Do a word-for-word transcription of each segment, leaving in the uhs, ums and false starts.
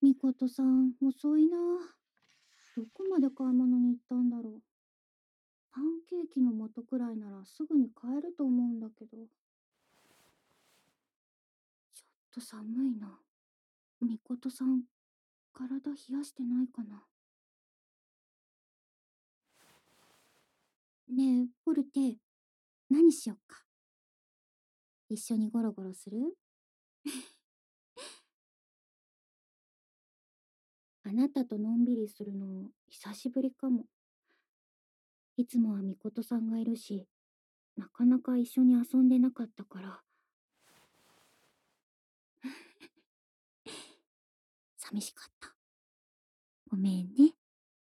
みことさん、遅いな。どこまで買い物に行ったんだろう。パンケーキの素くらいならすぐに買えると思うんだけど。ちょっと寒いな。みことさん、体冷やしてないかな。ねえ、ポルテ、何しよっか。一緒にゴロゴロする？あなたとのんびりするの久しぶりかも。いつもはみことさんがいるし、なかなか一緒に遊んでなかったから。寂しかった。ごめんね。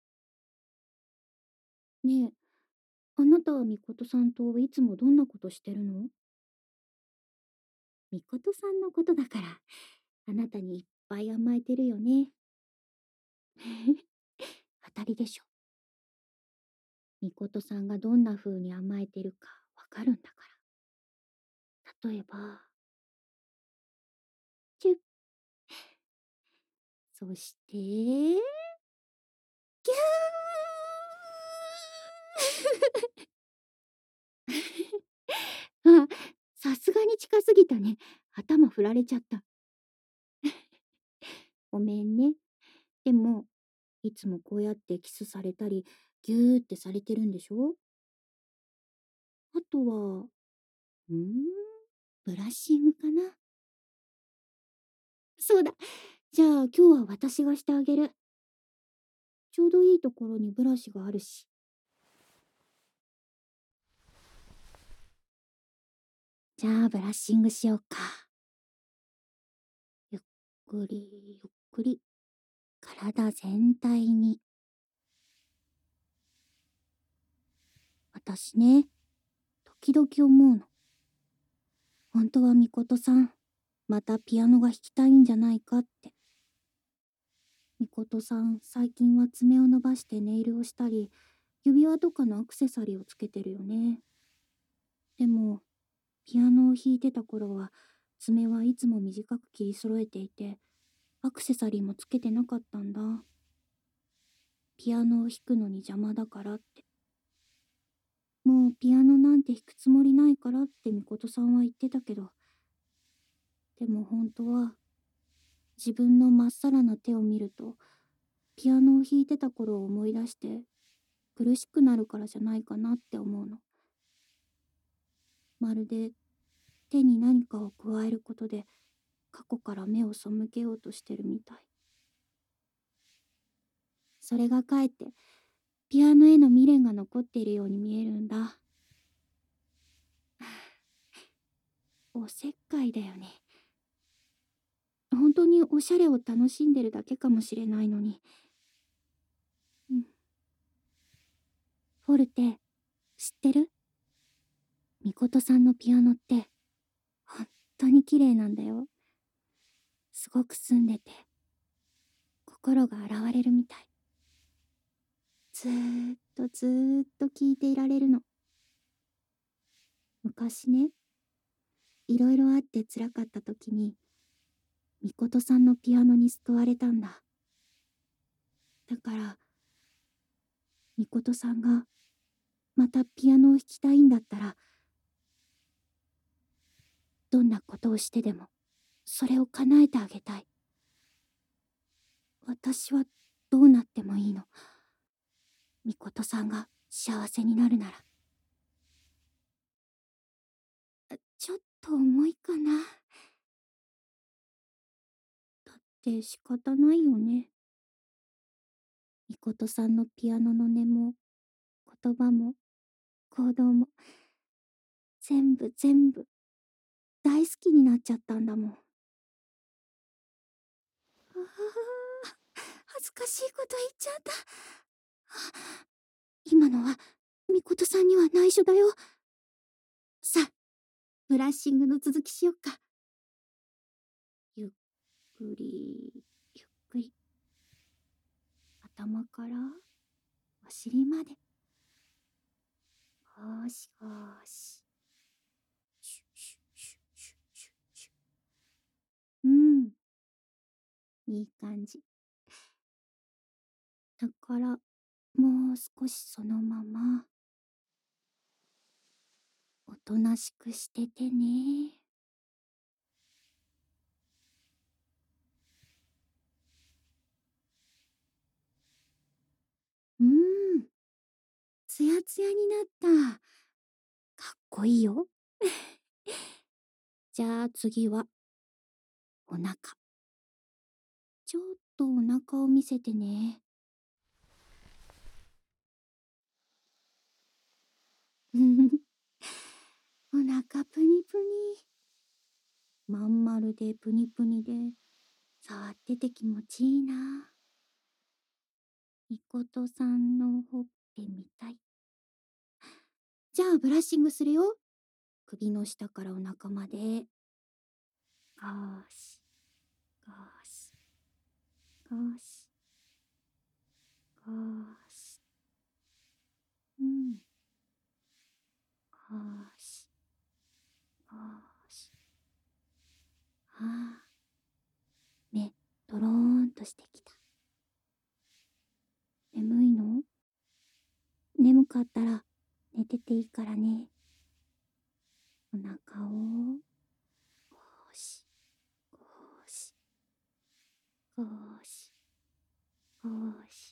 ねえ、あなたはみことさんといつもどんなことしてるの？みことさんのことだから、あなたにいっぱい甘えてるよね。当たりでしょ。みことさんがどんな風に甘えてるかわかるんだから。例えば、チュッ。そして、ギュー。あ、さすがに近すぎたね。頭振られちゃった。ごめんね。でも、いつもこうやってキスされたり、ギューってされてるんでしょ？あとは、うーん、ブラッシングかな。そうだ。じゃあ今日は私がしてあげる。ちょうどいいところにブラシがあるし。じゃあブラッシングしようか。ゆっくりゆっくり体全体に。私ね、時々思うの。本当はみことさん、またピアノが弾きたいんじゃないかって。みことさん、最近は爪を伸ばしてネイルをしたり、指輪とかのアクセサリーをつけてるよね。でも、ピアノを弾いてた頃は、爪はいつも短く切り揃えていて、アクセサリーもつけてなかったんだ。ピアノを弾くのに邪魔だからって。もうピアノなんて弾くつもりないからってみことさんは言ってたけど、でも本当は、自分のまっさらな手を見ると、ピアノを弾いてた頃を思い出して、苦しくなるからじゃないかなって思うの。まるで手に何かを加えることで過去から目を背けようとしてるみたい。それがかえってピアノへの未練が残っているように見えるんだ。おせっかいだよね。本当におしゃれを楽しんでるだけかもしれないのに。うん。フォルテ、知ってる？みことさんのピアノって本当に綺麗なんだよ。すごく澄んでて心が洗われるみたい。ずーっとずーっと聴いていられるの。昔ね、いろいろあって辛かった時にみことさんのピアノに救われたんだ。だからみことさんがまたピアノを弾きたいんだったら、どんなことをしてでもそれを叶えてあげたい。私はどうなってもいいの。みことさんが幸せになるなら。ちょっと重いかな。だって仕方ないよね。みことさんのピアノの音も言葉も行動も全部全部大好きになっちゃったんだもん。ああ、恥ずかしいこと言っちゃった。今のはみことさんには内緒だよ。さあ、ブラッシングの続きしよっか。ゆっくりゆっくり、頭からお尻まで。ゴシゴシ、シュシュシュシュシュシュ。うん、 いい感じ。だから、もう少しそのまま、おとなしくしててね。うーん、つやつやになった。かっこいいよ。じゃあ次は、お腹。ちょっとお腹を見せてね。お腹プニプニ。まん丸でプニプニで、触ってて気持ちいいな。みことさんのほっぺみたい。じゃあブラッシングするよ。首の下からお腹まで。ゴシ、ゴシ、ゴシ、ゴシ。うん。ゴシ、ゴシ。ああ、目、ドローンとしてきた。眠いの？眠かったら寝てていいからね。お腹を、ゴシ、ゴシ、ゴシ、ゴシ。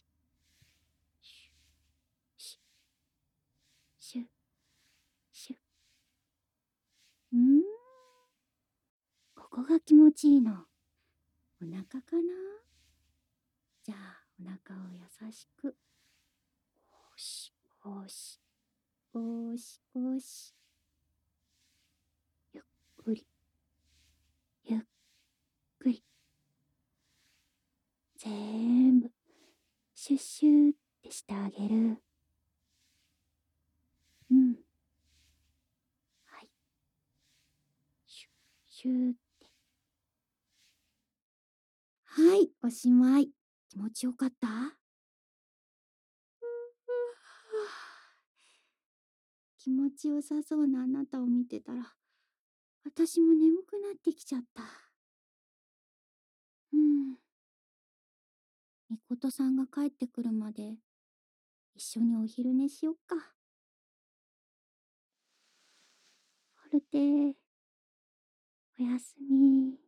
シュ、シュ、シュ、シュ。うん、ここが気持ちいいの。お腹かな？じゃあ、お腹を優しく。ゴシ、ゴシ、ゴシ、ゴシ。ゆっくり、ゆっくり。全部、シュッシューってしてあげる。うん。はい。シュッシューって。はい、おしまい。気持ちよかった？気持ちよさそうなあなたを見てたら、私も眠くなってきちゃった。うん。みことさんが帰ってくるまで、一緒にお昼寝しよっか。フォルテ、おやすみ。